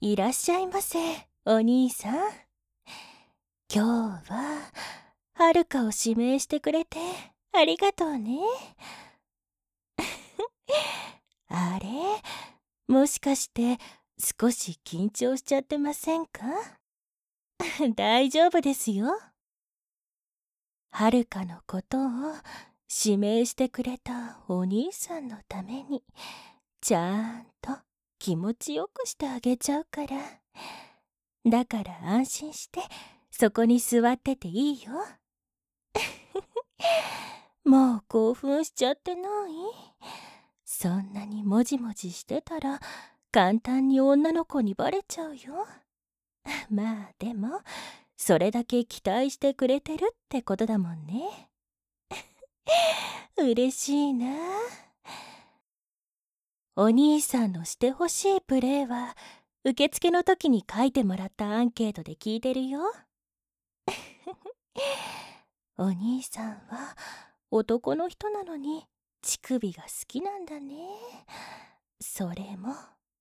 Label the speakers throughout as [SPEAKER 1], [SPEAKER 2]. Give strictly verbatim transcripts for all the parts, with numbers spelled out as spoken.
[SPEAKER 1] いらっしゃいませ、お兄さん。今日は、はるかを指名してくれてありがとうね。あれ、もしかして少し緊張しちゃってませんか？大丈夫ですよ。はるかのことを指名してくれたお兄さんのために、ちゃんと気持ちよくしてあげちゃうから。だから安心してそこに座ってていいよ。もう興奮しちゃってない？そんなにもじもじしてたら簡単に女の子にバレちゃうよ。まあでもそれだけ期待してくれてるってことだもんね。嬉しいな。お兄さんのしてほしいプレーは受付の時に書いてもらったアンケートで聞いてるよ。お兄さんは男の人なのに乳首が好きなんだね。それも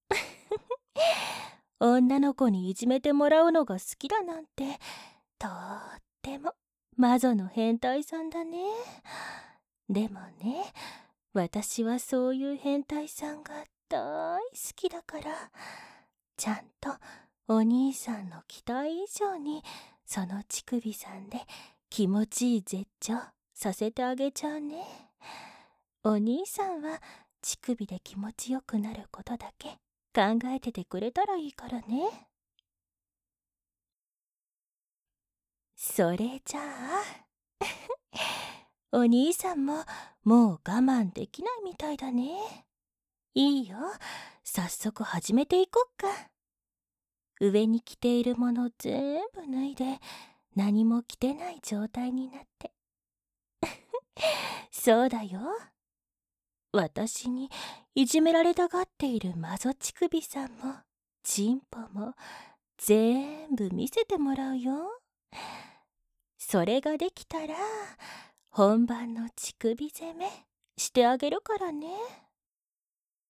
[SPEAKER 1] 女の子にいじめてもらうのが好きだなんて、とっても魔女の変態さんだね。でもね、私はそういう変態さんが大好きだから、ちゃんとお兄さんの期待以上にその乳首さんで気持ちいい絶頂させてあげちゃうね。お兄さんは乳首で気持ちよくなることだけ考えててくれたらいいからね。それじゃあお兄さんももう我慢できないみたいだね。いいよ、早速始めていこっか。上に着ているもの全部脱いで何も着てない状態になってそうだよ。私にいじめられたがっているマゾ乳首さんもチンポも全部見せてもらうよ。それができたら本番の乳首攻めしてあげるからね。